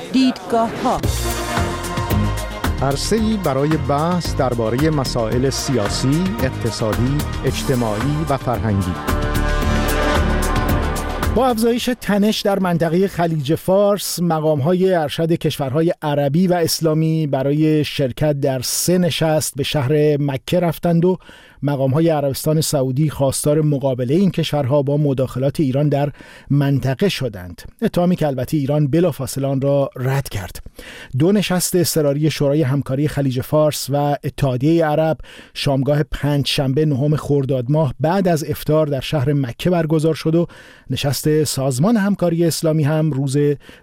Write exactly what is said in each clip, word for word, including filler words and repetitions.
دیدگاه‌ها، عرصه‌ای برای بحث درباره مسائل سیاسی، اقتصادی، اجتماعی و فرهنگی. با افزایش تنش در منطقه خلیج فارس، مقام‌های ارشد کشورهای عربی و اسلامی برای شرکت در سه نشست به شهر مکه رفتند و مقام‌های عربستان سعودی خواستار مقابله این کشورها با مداخلات ایران در منطقه شدند. اتهامی که البته ایران بلافاصله آن را رد کرد. دو نشست اضطراری شورای همکاری خلیج فارس و اتحادیه عرب شامگاه پنجشنبه نهم خرداد ماه بعد از افطار در شهر مکه برگزار شد و نشست سازمان همکاری اسلامی هم روز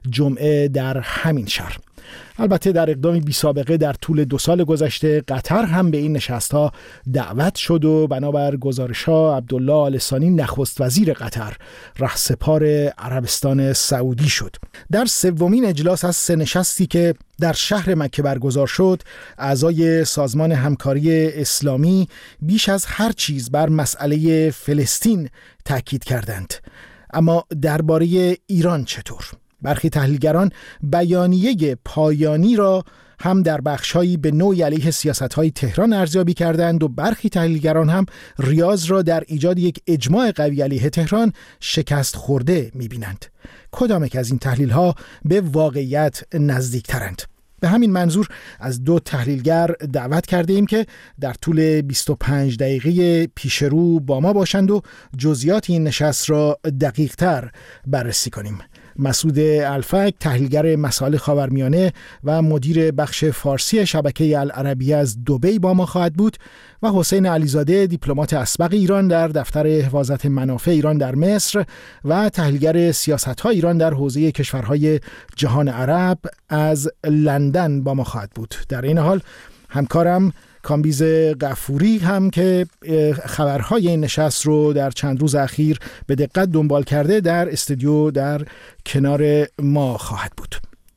جمعه در همین شهر. البته در اقدامی بی سابقه در طول دو سال گذشته قطر هم به این نشست‌ها دعوت شد و بنابر گزارش‌ها عبدالله آل ثانی نخست وزیر قطر رهسپار عربستان سعودی شد. در سومین اجلاس از سه نشستی که در شهر مکه برگزار شد، اعضای سازمان همکاری اسلامی بیش از هر چیز بر مسئله فلسطین تاکید کردند. اما درباره ایران چطور؟ برخی تحلیلگران بیانیه پایانی را هم در بخش‌هایی به نوعی علیه سیاست‌های تهران ارزیابی کردند و برخی تحلیلگران هم ریاض را در ایجاد یک اجماع قوی علیه تهران شکست خورده می‌بینند. کدام یک از این تحلیل‌ها به واقعیت نزدیک‌ترند؟ به همین منظور از دو تحلیلگر دعوت کرده ایم که در طول بیست و پنج دقیقه پیش رو با ما باشند و جزئیات این نشست را دقیق‌تر بررسی کنیم. مسعود الفک، تحلیلگر مسائل خاورمیانه و مدیر بخش فارسی شبکه العربیه از دبی با ما خواهد بود و حسین علیزاده، دیپلمات اسبق ایران در دفتر حفاظت منافع ایران در مصر و تحلیلگر سیاست‌های ایران در حوزه کشورهای جهان عرب از لندن با ما خواهد بود. در این حال همکارم کامبیز غفوری هم که خبرهای این نشست رو در چند روز اخیر به دقت دنبال کرده در استودیو در کنار ما خواهد بود.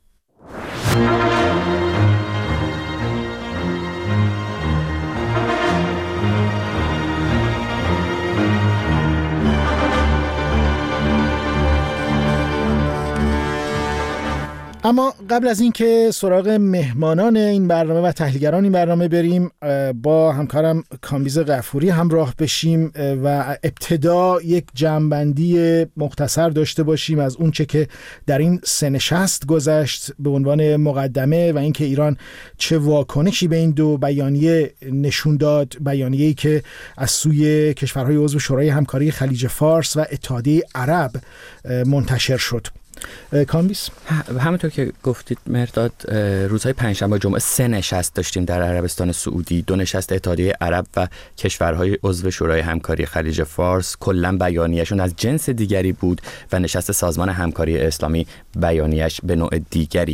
اما قبل از این که سراغ مهمانان این برنامه و تحلیلگران این برنامه بریم، با همکارم کامبیز غفوری همراه بشیم و ابتدا یک جمع‌بندی مختصر داشته باشیم از اون چه که در این سه نشست گذشت به عنوان مقدمه و اینکه ایران چه واکنشی به این دو بیانیه نشون داد. بیانیه‌ای که از سوی کشورهای عضو شورای همکاری خلیج فارس و اتحادیه عرب منتشر شد. کامبیز، همونطور که گفتید مرداد، روزهای پنجشنبه و جمعه سه نشست داشتیم در عربستان سعودی، دو نشست اتحادیه عرب و کشورهای عضو شورای همکاری خلیج فارس. کلا بیانیه‌شون از جنس دیگری بود و نشست سازمان همکاری اسلامی بیانیه‌اش به نوع دیگری.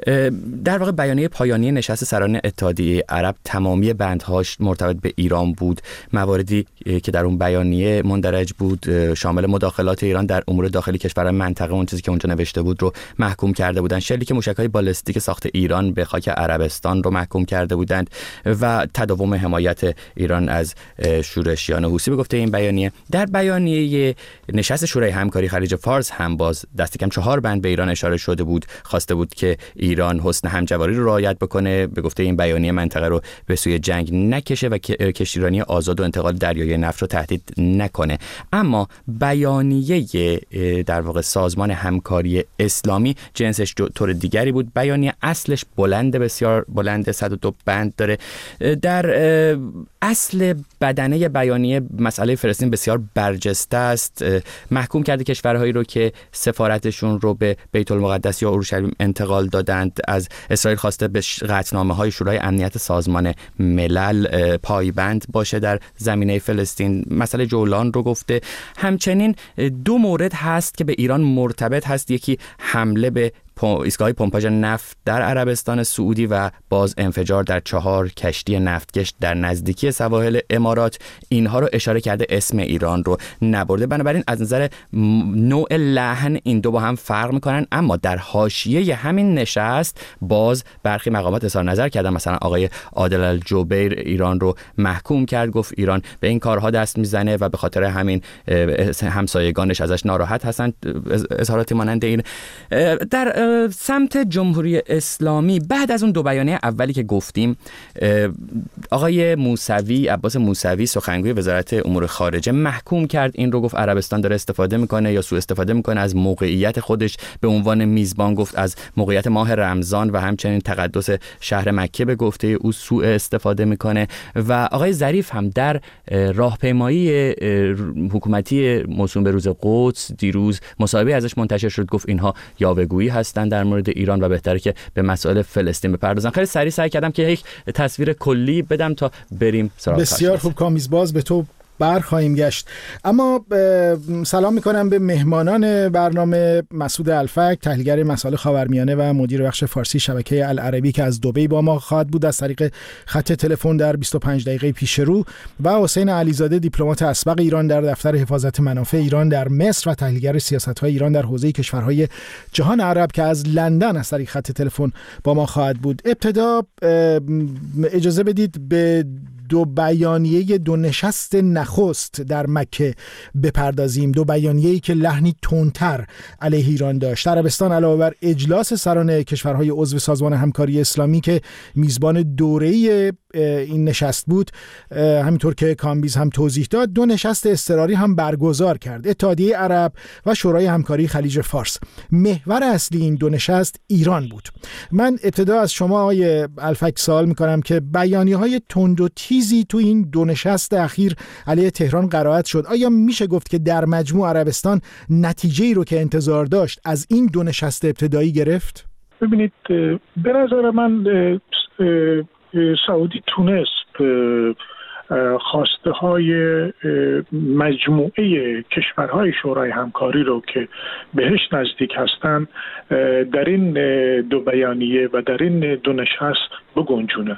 در واقع بیانیه پایانی نشست سران اتحادیه عرب تمامی بندهاش مرتبط به ایران بود. مواردی که در اون بیانیه مندرج بود شامل مداخلات ایران در امور داخلی کشور منطقه، اون چیزی که اونجا نوشته بود رو محکوم کرده بودند. شلیک موشک‌های بالستیک ساخت ایران به خاک عربستان رو محکوم کرده بودند و تداوم حمایت ایران از شورشیان حوثی به گفته این بیانیه. در بیانیه نشست شورای همکاری خلیج فارس هم باز دست کم چهار بند به ایران اشاره شده بود. خواسته بود که ایران حسن همجواری رو رعایت بکنه، به گفته این بیانیه منطقه رو به سوی جنگ نکشه و کشتیرانی آزاد و انتقال دریای نفت رو تهدید نکنه. اما بیانیه در واقع سازمان همکاری اسلامی جنسش طور دیگری بود. بیانیه اصلش بلند، بسیار بلند، صد و دو بند داره. در اصل بدنه بیانیه مسئله فلسطین بسیار برجسته است. محکوم کرده کشورهایی رو که سفارتشون رو به بیت المقدس یا اورشلیم انتقال دادند. از اسرائیل خواسته به قطعنامه‌های شورای امنیت سازمان ملل پایبند باشه در زمینه فلسطین. مسئله جولان رو گفته. همچنین دو مورد هست که به ایران مرتبط هست. یکی حمله به ایستگاه پمپاژ نفت در عربستان سعودی و باز انفجار در چهار کشتی نفتکش در نزدیکی سواحل امارات. اینها رو اشاره کرده، اسم ایران رو نبرده. بنابراین از نظر نوع لحن این دو با هم فرق میکنن. اما در حاشیه همین نشست باز برخی مقامات اظهار نظر کردن. مثلا آقای عادل الجبیر ایران رو محکوم کرد، گفت ایران به این کارها دست میزنه و به خاطر همین همسایگانش ازش ناراحت هستن. اظهاراتی مانند این. در سمت جمهوری اسلامی بعد از اون دو بیانیه اولی که گفتیم، آقای موسوی، عباس موسوی سخنگوی وزارت امور خارجه محکوم کرد این رو، گفت عربستان داره استفاده میکنه یا سوء استفاده میکنه از موقعیت خودش به عنوان میزبان، گفت از موقعیت ماه رمضان و همچنین تقدس شهر مکه به گفته او سوء استفاده میکنه. و آقای ظریف هم در راهپیمایی حکومتی موسوم به روز قدس دیروز مصاحبه ازش منتشر شد، گفت اینها یاوه‌گویی هستن در مورد ایران و بهتره که به مسائل فلسطین بپردازن. خیلی سریع سعی کردم که یک تصویر کلی بدم تا بریم سراغ. بسیار خوب کامیز، باز به تو بر خواهیم گشت. اما سلام میکنم به مهمانان برنامه: مسعود الفک، تحلیلگر مسائل خاورمیانه و مدیر بخش فارسی شبکه العربی که از دبی با ما خواهد بود از طریق خط تلفن در بیست و پنج دقیقه پیش رو، و حسین علیزاده، دیپلمات اسبق ایران در دفتر حفاظت منافع ایران در مصر و تحلیلگر سیاست‌های ایران در حوزه کشورهای جهان عرب که از لندن از طریق خط تلفن با ما خواهد بود. ابتدا اجازه بدید به دو بیانیه دو نشست نخست در مکه بپردازیم، دو بیانیه‌ای که لحنی تندتر علیه ایران داشت. عربستان علاوه بر اجلاس سران کشورهای عضو سازمان همکاری اسلامی که میزبان دوره‌ای این نشست بود، همینطور که کامبیز هم توضیح داد، دو نشست اضطراری هم برگزار کرد: اتحادیه عرب و شورای همکاری خلیج فارس. محور اصلی این دو نشست ایران بود. من ابتدا از شما آقای الفک سوال میکنم که بیانیه‌های تند و تیزی تو این دو نشست اخیر علیه تهران قرائت شد. آیا میشه گفت که در مجموع عربستان نتیجه‌ای رو که انتظار داشت از این دو نشست ابتدایی گرفت؟ ببینید، به نظر من سعودی تونست خواسته های مجموعه کشورهای شورای همکاری رو که بهش نزدیک هستن در این دو بیانیه و در این دو نشست بگنجونه.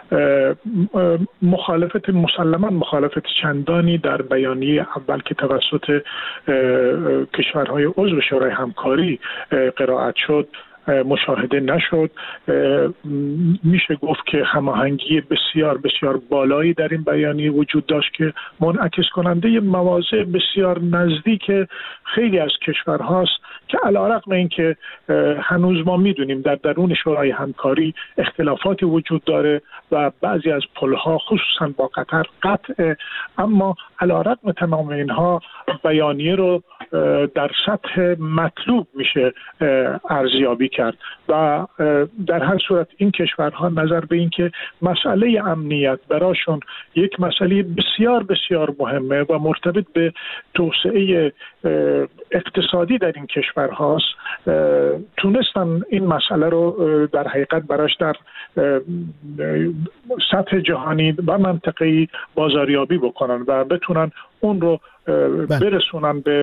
مخالفت مسلما مخالفت چندانی در بیانیه اول که توسط کشورهای عضو شورای همکاری قرائت شد مشاهده نشد. میشه گفت که هماهنگی بسیار بسیار بالایی در این بیانیه وجود داشت که منعکس کننده مواضع بسیار نزدیک خیلی از کشورهاست که علی‌رغم اینکه هنوز ما میدونیم در درون شورای همکاری اختلافاتی وجود داره و بعضی از پلها خصوصا با قطر قطع، اما علی‌رغم تمام اینها بیانیه رو در سطح مطلوب میشه ارزیابی کرد و در هر صورت این کشورها نظر به این که مسئله امنیت براشون یک مسئله بسیار بسیار مهمه و مرتبط به توسعه اقتصادی در این کشورهاست، تونستن این مسئله رو در حقیقت براش در سطح جهانی و منطقه‌ای بازاریابی بکنن و بتونن اون رو برسونن به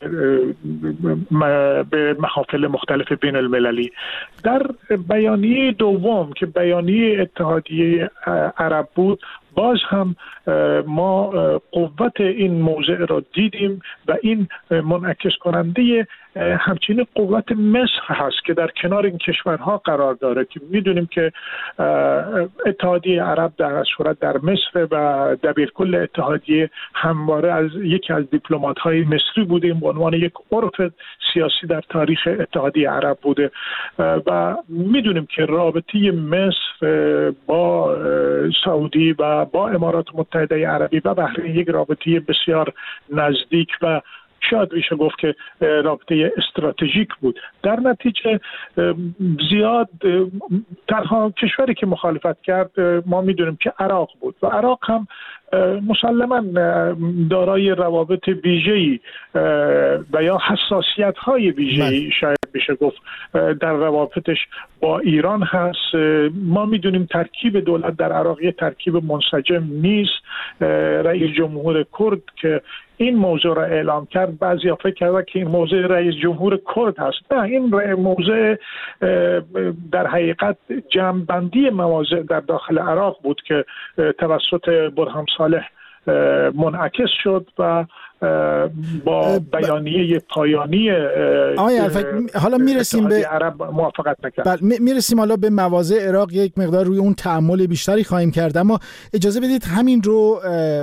به محافل مختلف بین المللی. در بیانیه دوم که بیانیه اتحادیه عرب بود، باز هم ما قوت این موضع را دیدیم و این منعکس کننده همچنین قوت مصر هست که در کنار این کشورها قرار داره که میدونیم که اتحادیه عرب در صورت در مصر و دبیرکل اتحادیه همواره از یکی از دیپلمات‌های مصری بوده، به عنوان یک عرف سیاسی در تاریخ اتحادیه عرب بوده و میدونیم که رابطه مصر با سعودی و با امارات متحده عربی و بحرین یک رابطه بسیار نزدیک و شاید میشه گفت که رابطه استراتژیک بود. در نتیجه زیاد تنها کشوری که مخالفت کرد ما میدونیم که عراق بود و عراق هم مسلماً دارای روابط ویژه‌ای و یا حساسیت‌های ویژه‌ای شاید بشه گفت در روابطش با ایران هست. ما میدونیم ترکیب دولت در عراق یه ترکیب منسجم نیست. رئیس جمهور کرد که این موضوع را اعلام کرد، بعضیا فکر کردن که این موضوع رئیس جمهور کرد هست. نه، این موضوع در حقیقت جمع‌بندی مواضع در داخل عراق بود که توسط برهان صالح منعکس شد و با بیانیه پایانی آقای الفک حالا میرسیم به عرب موافقت نکرد. بله میرسیم حالا به مواضع عراق، یک مقدار روی اون تأمل بیشتری خواهیم کرد، اما اجازه بدید همین رو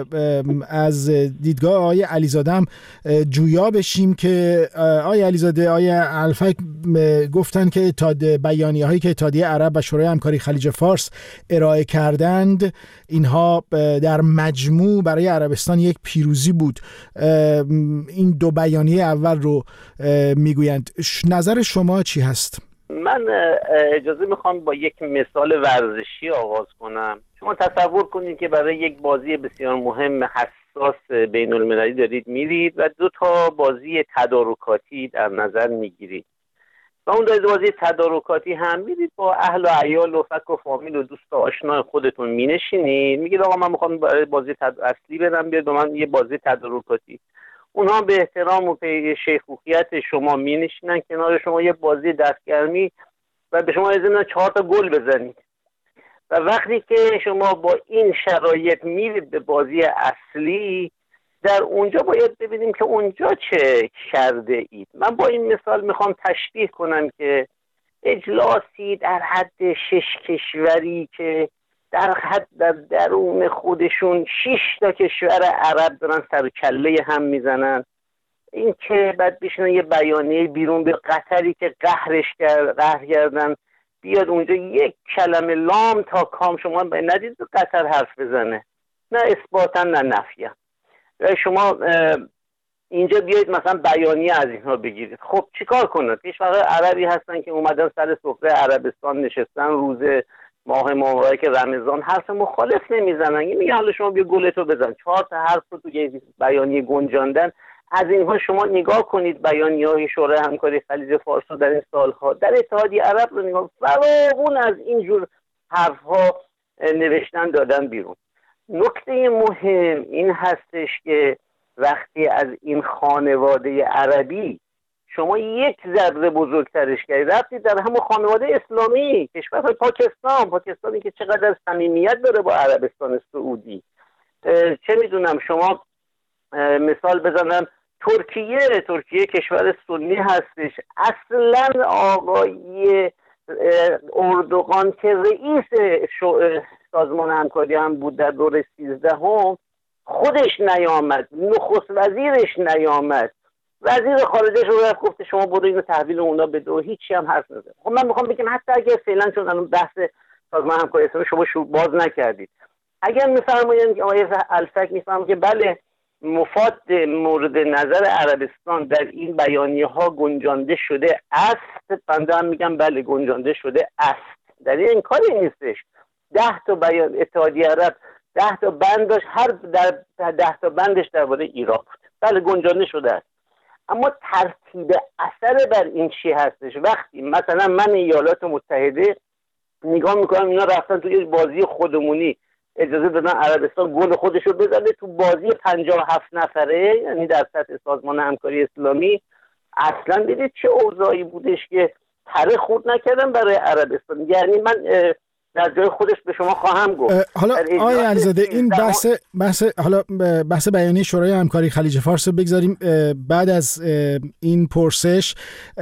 از دیدگاه آقای علیزاده هم جویا بشیم که آقای علیزاده، آقای الفک گفتن که اتحاد بیانیه هایی که اتحادیه عرب و شورای همکاری خلیج فارس ارائه کردند اینها در مجموع برای عربستان یک پیروزی بود. این دو بیانیه اول رو میگویند. نظر شما چی هست؟ من اجازه میخوام با یک مثال ورزشی آغاز کنم. شما تصور کنید که برای یک بازی بسیار مهم حساس بین المللی دارید میرید و دو تا بازی تدارکاتی در نظر میگیرید و اون دو بازی تدارکاتی هم میرید با اهل و عیال و فک و فامیل و دوست و آشنا خودتون مینشینید، میگید آقا من میخوام برای بازی تد... اصلی برم، بیاد با من یه بازی تدارکاتی. اونها به احترام و به شیخوخیت شما مینشینن کنار شما یه بازی دستگرمی و به شما اجازه میدن چهار تا گل بزنید و وقتی که شما با این شرایط میرید به بازی اصلی، در اونجا باید ببینیم که اونجا چه کرده اید. من با این مثال میخوام تشبیه کنم که اجلاسی در حد شش کشوری که در حد در درون خودشون شش تا کشور عرب دارن سر کله هم میزنن، این که بعد بشنن یه بیانیه بیرون به قطری که قهرش کرد قهر کردن بیاد اونجا یک کلمه لام تا کام شما ندید به قطر حرف بزنه، نه اثباتا نه نفیا. شما اینجا بیایید مثلا بیانیه از اینها بگیرید. خب چیکار کنید؟ کشورهای عربی هستن که اومدن سر سفره عربستان نشستن، روز ماه مبارک رمضان حرف مخالف نمیزنن، میگن حالا شما بیا گلتو بزن، چهار تا حرف رو تو بیانیه گنجاندن. از اینها شما نگاه کنید بیانیه‌های شورای همکاری خلیج فارس رو در این سالها در اتحادیه عرب رو نگاه، فراوون از اینجور حرفها نوشتن دادن بیرون. نکته مهم این هستش که وقتی از این خانواده عربی شما یک ذره بزرگترش کردید رفتید در همون خانواده اسلامی، کشور پاکستان پاکستانی که چقدر صمیمیت داره با عربستان سعودی، چه میدونم شما مثال بزنم ترکیه ترکیه کشور سنی هستش، اصلا آقای اردوغان که رئیس سازمان همکاری هم بود در دور سیزدهم خودش نیامد، نخست وزیرش نیامد، وزیر خارجش رو رفت گفته شما برو اینو تحویل اونا بده و هیچی هم حرف نزد. خب من میخوام بگم حتی اگر فعلا چون الان بحث سازمان همکاری اسلامی شما شو باز نکردید، اگر میفرمایید که آقای الفک میفهمم که بله مفاد مورد نظر عربستان در این بیانیه ها گنجانده شده است، بنده هم میگم بله گنجانده شده است، در این کاری نیستش. ده تا بیان اتحادیه عرب ده تا بند داشت، هر در ده تا بندش درباره عراق بود، بله گنجانده شده است، اما ترتیب اثر بر این چی هستش؟ وقتی مثلا من ایالات متحده نگاه میکنم اینا رفتن توی بازی خودمونی اجازه دادن عربستان گل خودش رو بزنه تو بازی پنجاه و هفت نفره، یعنی در سطح سازمان همکاری اسلامی، اصلا دیدید چه اوضاعی بودش که پره خورد نکردن برای عربستان. یعنی من در جای خودش به شما خواهم گفت حالا آقای علیزاده این بحث بحث حالا بحث بیانیه شورای همکاری خلیج فارس رو بگذاریم بعد از این پرسش،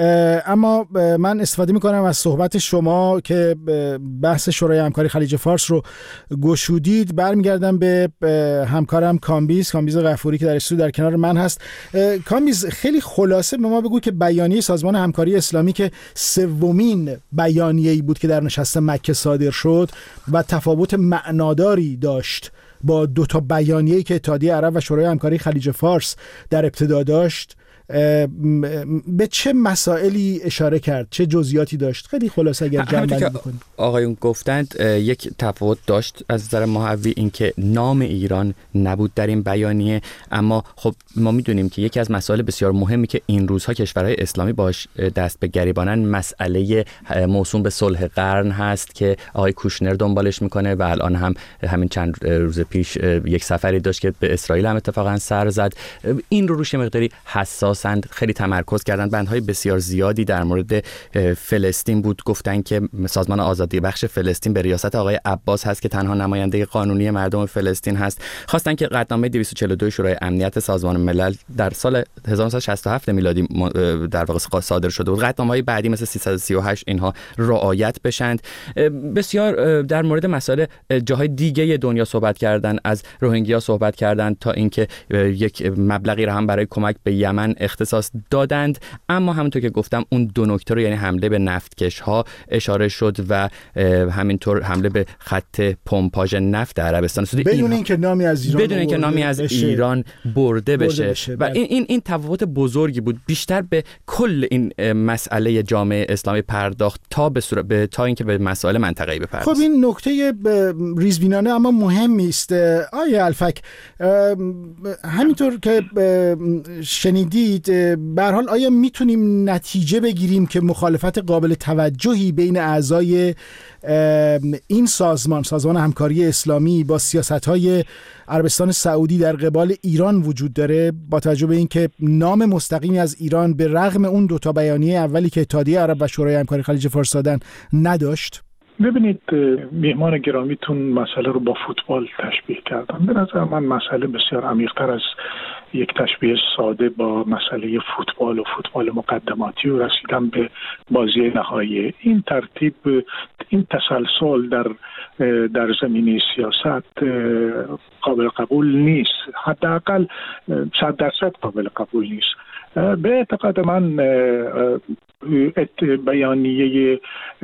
اما من استفاده میکنم از صحبت شما که بحث شورای همکاری خلیج فارس رو گشودید. برمیگردم به همکارم کامبیز کامبیز غفوری که در استودیو در کنار من هست. کامبیز خیلی خلاصه به ما بگو که بیانیه سازمان همکاری اسلامی که سومین بیانیه‌ای بود که در نشست مکه صادر شد و تفاوت معناداری داشت با دو تا بیانیه‌ای که اتحادیه عرب و شورای همکاری خلیج فارس در ابتدا داشت، به چه مسائلی اشاره کرد، چه جزئیاتی داشت؟ خیلی خلاصه اگر جمع‌بندی بکنید. آقایون گفتند یک تفاوت داشت از نظر محوی، این که نام ایران نبود در این بیانیه، اما خب ما میدونیم که یکی از مسائل بسیار مهمی که این روزها کشورهای اسلامی باش دست به گریبانن مسئله موسوم به صلح قرن هست که آقای کوشنر دنبالش میکنه و الان هم همین چند روز پیش یک سفری داشت که به اسرائیل هم اتفاقا سر زد. این رو روش مقداری حساس اساساً خیلی تمرکز کردن. بندهای بسیار زیادی در مورد فلسطین بود، گفتن که سازمان آزادی بخش فلسطین به ریاست آقای عباس هست که تنها نماینده قانونی مردم فلسطین هست. خواستن که قطعنامه دویست و چهل و دو شورای امنیت سازمان ملل در سال هزار و نهصد و شصت و هفت میلادی در واقع صادر شده بود، قطعنامه‌های بعدی مثل سیصد و سی و هشت اینها رعایت بشند. بسیار در مورد مسائل جاهای دیگه دنیا صحبت کردن، از روهینگیا صحبت کردن تا اینکه یک مبلغی را هم برای کمک به یمن اختصاص دادند. اما همونطور که گفتم اون دو نکته رو، یعنی حمله به نفتکش ها اشاره شد و همینطور حمله به خط پمپاژ نفت عربستان سعودی بدون اینکه نامی از ایران بدون اینکه نامی از بشه. ایران برده بشه, برده بشه. و این این این تفاوت بزرگی بود. بیشتر به کل این مسئله جامعه اسلامی پرداخت تا به صورت به تا اینکه به مسائل منطقه‌ای بپردازه. خب این نکته ریزبینانه اما مهمی است. آیه الفک، همینطور که شنیدید، به هر حال آیا میتونیم نتیجه بگیریم که مخالفت قابل توجهی بین اعضای این سازمان سازمان همکاری اسلامی با سیاست‌های عربستان سعودی در قبال ایران وجود داره، با توجه به اینکه نام مستقیمی از ایران به رغم اون دو تا بیانیه اولی که اتحادیه عرب و شورای همکاری خلیج فارس دادن نداشت؟ ببینید، میهمان گرامیتون مسئله رو با فوتبال تشبیه کردن. به نظر من مسئله بسیار عمیق‌تر از یک تشبیه ساده با مسئله فوتبال و فوتبال مقدماتی و رسیدن به بازی نهایی. این ترتیب، این تسلسل در در زمینه سیاست قابل قبول نیست، حداقل صد درصد قابل قبول نیست. به اعتقاد من بیانیه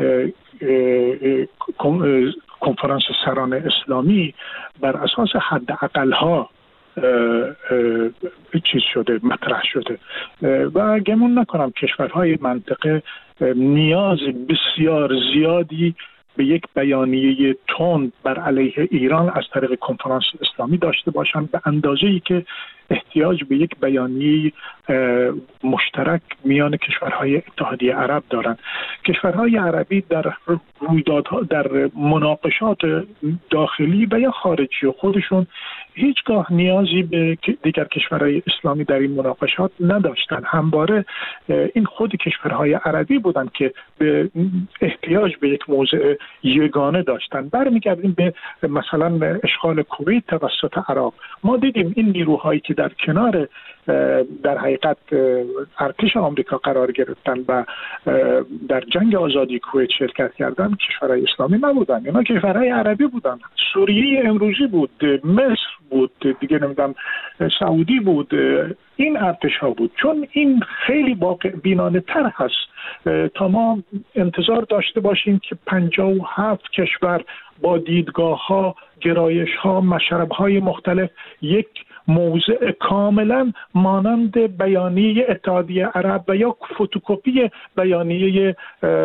کنفرانس سران اسلامی بر اساس حداقل‌ها چیز شده، مطرح شده و گمان نکنم کشورهای منطقه نیاز بسیار زیادی به یک بیانیه تند بر علیه ایران از طریق کنفرانس اسلامی داشته باشند، به اندازه‌ای که احتیاج به یک بیانیه مشترک میان کشورهای اتحادیه عرب دارند. کشورهای عربی در رویدادها، در مناقشات داخلی و یا خارجی خودشون هیچگاه نیازی به دیگر کشورهای اسلامی در این مناقشات نداشتند. همواره این خود کشورهای عربی بودند که به احتیاج به یک موضع یگانه داشتند. برمیگردیم به مثلا اشغال کویت توسط عراق. ما دیدیم این نیروهایی که در کنار در حقیقت ارتش آمریکا قرار گرفتن و در جنگ آزادی کویت شرکت کردن کشورهای اسلامی نبودن، اینا کشورهای عربی بودن. سوریه امروزی بود، مصر بود، دیگه نمیدونم سعودی بود، این ارتش ها بود. چون این خیلی واقع بینانه تر هست تا ما انتظار داشته باشیم که پنجاه و هفت کشور با دیدگاه ها، گرایش ها، مشرب های مختلف یک موضع کاملا مانند بیانیه اتحادیه عرب و یا فتوکپی بیانیه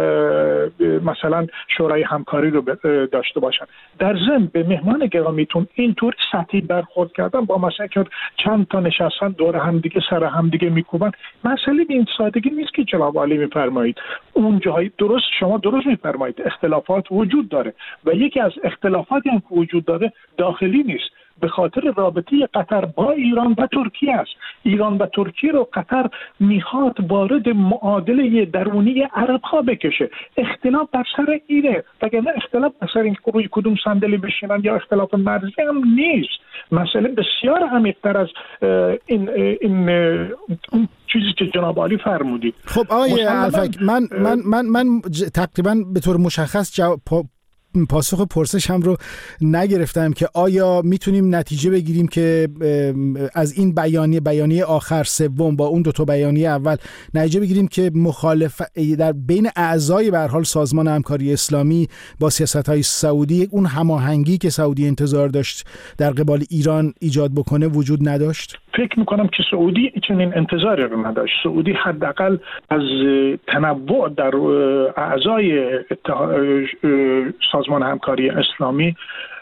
مثلا شورای همکاری رو داشته باشن. در ضمن به مهمان گرامیتون اینطور سطحی برخورد کردن با مثلا که چند تا نشستن دور هم دیگه سر هم دیگه میکوبن. مسئله به این سادگی نیست که جناب عالی میفرمایید. اون جایی درست، شما درست میفرمایید، اختلافات وجود داره و یکی از اختلافاتی هم که وجود داره داخلی نیست، به خاطر رابطه قطر با ایران و ترکیه است. ایران و ترکیه رو قطر میخواد وارد معادله درونی عرب ها بکشه. اختلاف بر سر اینه، وگرنه اختلاف بر سر این روی کدوم صندلی بشینن یا اختلاف مرزی هم نیست. مسئله بسیار عمیق‌تر از این این اون چیزی که جناب عالی فرمودید. خب آقای الفک، من من من من تقریبا به طور مشخص جواب پاسخ پرسشم رو نگرفتم که آیا میتونیم نتیجه بگیریم که از این بیانیه بیانیه آخر سوم با اون دو تا بیانیه اول نتیجه بگیریم که مخالف در بین اعضای به هر حال سازمان همکاری اسلامی با سیاست‌های سعودی اون هماهنگی که سعودی انتظار داشت در قبال ایران ایجاد بکنه وجود نداشت؟ فکر میکنم که سعودی چنین انتظاری رو نداشت. سعودی حداقل از تنوع در اعضای سازمان همکاری اسلامی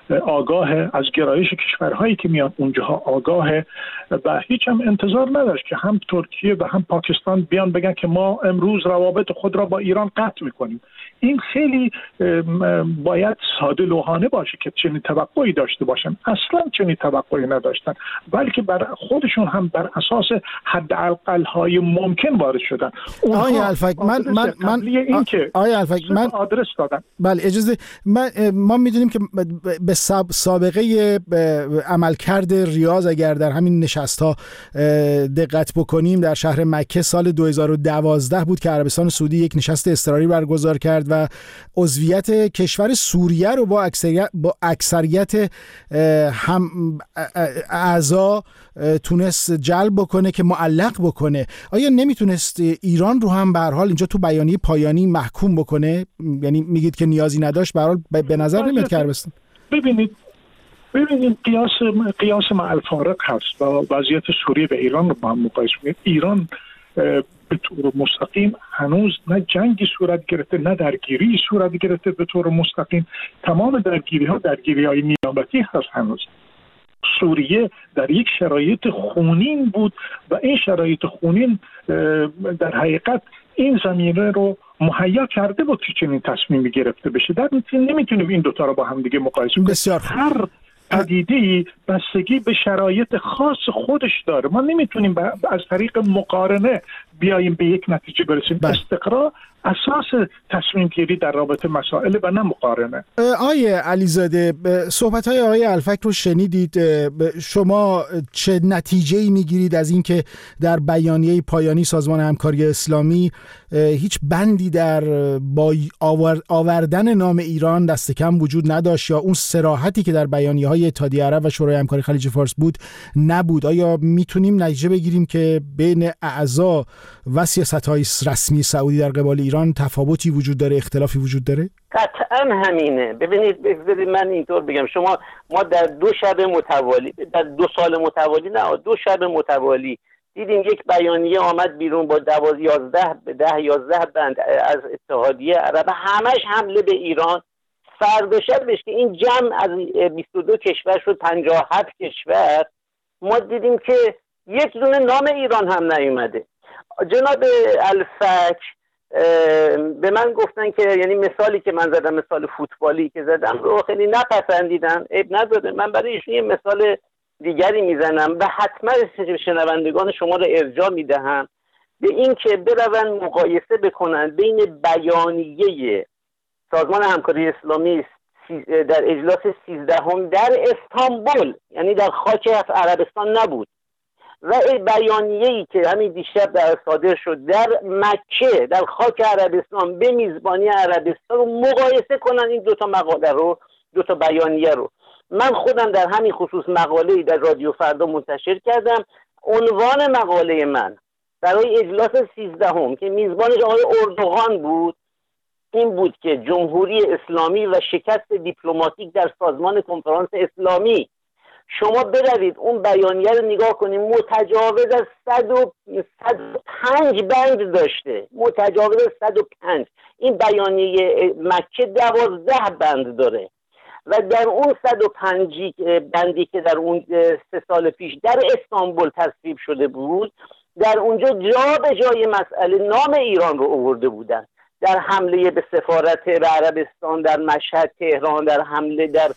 آگاه، از گرایش کشورهایی که میان اونجاها آگاه و هیچ هم انتظار نداشت که هم ترکیه و هم پاکستان بیان بگن که ما امروز روابط خود را با ایران قطع میکنیم. این خیلی باید ساده لوحانه باشه که چنین توقعی داشته باشن. اصلا چنین توقعی نداشتن، بلکه بر خودشون هم بر اساس حداقل‌های ممکن وارد شدن. آقای الفک من من من آقای الفک من آدرس دادن. بله اجازه من ما میدونیم که به سابقه عملکرد ریاض اگر در همین نشست‌ها دقت بکنیم، در شهر مکه سال دو هزار و دوازده بود که عربستان سعودی یک نشست اضطراری برگزار کرد و عضویت کشور سوریه رو با اکثریت با اکثریت هم اعضا تونست جلب بکنه که معلق بکنه. آیا نمیتونست ایران رو هم به هر حال اینجا تو بیانیه پایانی محکوم بکنه؟ یعنی میگید که نیازی نداشت، به هر حال به نظر نمیاد که عربستان. ببینید ببینید قیاس قیاس مع الفارق هست و وضعیت سوریه و ایران رو با هم مقایسه کنید. ایران به طور مستقیم هنوز نه جنگی صورت گرفته نه درگیری صورت گرفته به طور مستقیم. تمام درگیری ها درگیری های نیابتی هست. هنوز سوریه در یک شرایط خونین بود و این شرایط خونین در حقیقت این زمینه رو مهیا کرده بود که چنین تصمیمی گرفته بشه. در نتیجه نمیتونیم این دوتا رو با هم دیگه مقایسه کنیم. بسیار هر پدیده‌ای بستگی به شرایط خاص خودش داره. ما نمیتونیم از طریق مقارنه بیاییم به یک نتیجه برسیم. استقرا اساس تصمیم گیری در رابطه مسائل و نه مقارنه. آقای علیزاده، صحبت‌های آقای الفک رو شنیدید. شما چه نتیجه‌ای میگیرید از اینکه در بیانیه پایانی سازمان همکاری اسلامی هیچ بندی در با آوردن نام ایران دست کم وجود نداشت یا اون صراحتی که در بیانیه‌های اتحادیه عرب و شورای همکاری خلیج فارس بود نبود؟ آیا میتونیم نتیجه بگیریم که بین اعضا و سیاست‌های رسمی سعودی در قبال ایران تفاوتی وجود داره، اختلافی وجود داره؟ قطعا همینه. ببینید بذارید من اینطور بگم، شما ما در دو شب متوالی در دو سال متوالی نه دو شب متوالی دیدیم یک بیانیه آمد بیرون با دوازده یازده به ده یازده بند از اتحادیه عرب، همش حمله به ایران. فردا شبش که این جمع از بیست و دو کشور شد پنجاه و هفت کشور، ما دیدیم که یک دونه نام ایران هم نیومده. جناب الفک به من گفتن که یعنی مثالی که من زدم، مثال فوتبالی که زدم رو خیلی نپسندیدن. عیب نداره، من برای ایشون یه مثال دیگری میزنم و حتما شنوندگان شما رو ارجاع میدهم به این که برون مقایسه بکنن بین بیانیه سازمان همکاری اسلامی در اجلاس سیزدهم در استانبول، یعنی در خاک عربستان نبود، و بیانیه‌ای که همین دیشب در صادر شد در مکه در خاک عربستان به میزبانی عربستان رو مقایسه کنن. این دوتا مقاله رو، دوتا بیانیه رو من خودم در همین خصوص مقاله‌ای در رادیو فردا منتشر کردم. عنوان مقاله من برای اجلاس سیزدهم که میزبانش آقای اردوغان بود این بود که جمهوری اسلامی و شکست دیپلماتیک در سازمان کنفرانس اسلامی. شما بروید اون بیانیه رو نگاه کنید، متجاوز از صد و پنج بند داشته، متجاوز از صد و پنج. این بیانیه مکه دوازده بند داره و در اون صد و پنج بندی که در اون سه سال پیش در استانبول تصویب شده بود، در اونجا جا به جای مسئله نام ایران رو آورده بودن. در حمله به سفارت به عربستان در مشهد، تهران، در حمله در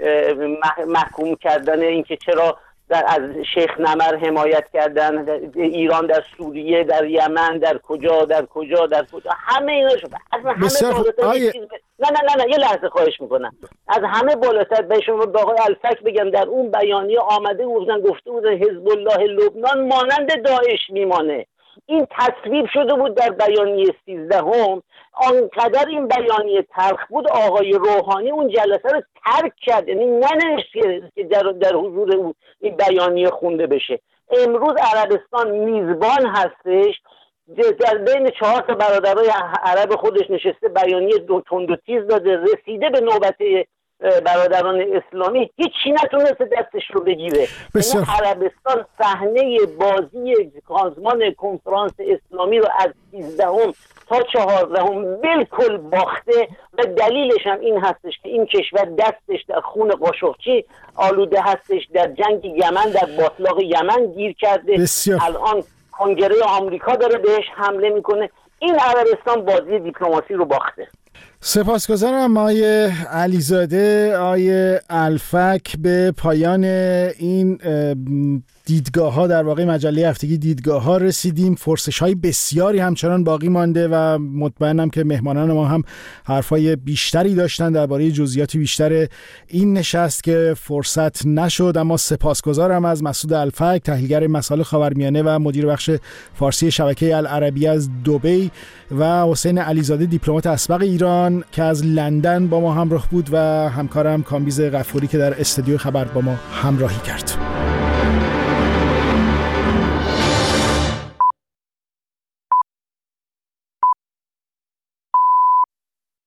محکوم کردن اینکه چرا در از شیخ نمر حمایت کردن، در ایران در سوریه، در یمن، در کجا در کجا در کجا همه اینا شد. از همه بالاتر آیه... نه نه نه نه یه لحظه خواهش میکنم. از همه بالاتر به شما به آقای الفک بگم در اون بیانیه آمده بودن گفته بودن حزب الله لبنان مانند داعش میمانه. این تصویب شده بود در بیانیه سیزدهم. آنقدر این بیانیه تلخ بود آقای روحانی اون جلسه رو ترک کرد، یعنی ننوشت که در, در حضور اون این بیانیه خونده بشه. امروز عربستان میزبان هستش، در بین چهار تا برادرای عرب خودش نشسته بیانیه دو تند و تیز داده، رسیده به نوبت برادران اسلامی هیچی نتونسته دستش رو بگیره. یعنی عربستان صحنه بازی سازمان کنفرانس اسلامی رو از سیزدهم تا چهاردهم بالکل باخته و دلیلش هم این هستش که این کشور دستش در خون قاشقچی آلوده هستش، در جنگ یمن، در باطلاق یمن گیر کرده. بسیار. الان کنگره آمریکا داره بهش حمله میکنه. این عربستان بازی دیپلماسی رو باخته. سپاسگزارم آقای علیزاده. آقای الفک، به پایان این دیدگاه ها، در واقع مجله هفتگی دیدگاه ها رسیدیم. فرصش های بسیاری همچنان باقی مانده و مطمئنم که مهمانان ما هم حرفای بیشتری داشتن درباره جزئیات بیشتر این نشست که فرصت نشد. اما سپاسگزارم از مسعود الفک، تحلیلگر مسائل خاورمیانه و مدیر بخش فارسی شبکه العربی از دبی، و حسین علیزاده، دیپلمات اسبق ایران که از لندن با ما همراه بود، و همکارم کامبیز غفوری که در استودیو خبر با ما همراهی کرد.